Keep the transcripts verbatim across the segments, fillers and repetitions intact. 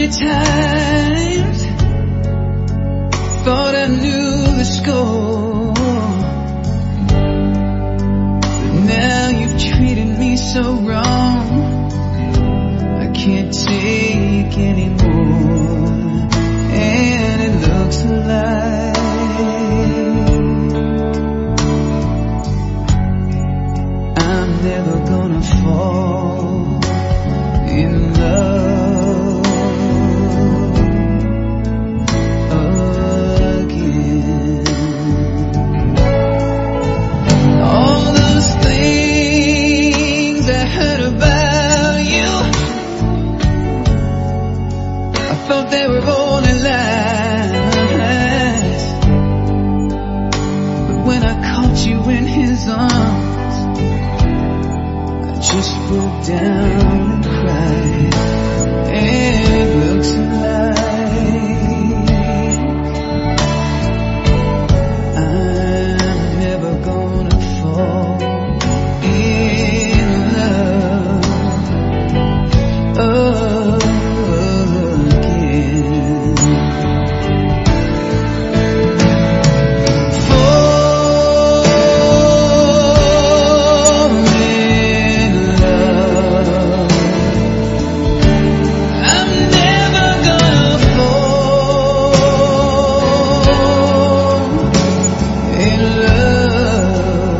many times thought I knew the score, but now you've treated me so wrong, I can't take anymore, and it looks like I'm never gonna fall in love again. All those things I heard about you, I thought they were only lies, but when I caught you in his arms, I just broke down and cried, and it looks like I'm never gonna fall in love again. Fall in love. I'm never gonna fall in love.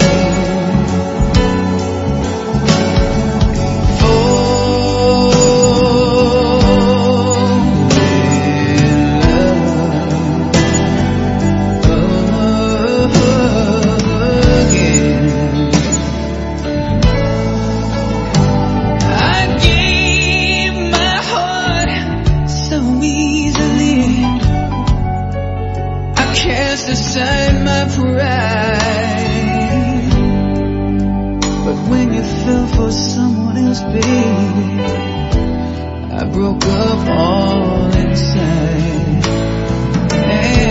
I gave my heart so easily, I cast aside my pride, but when you fell for someone else, baby, I broke up all inside. And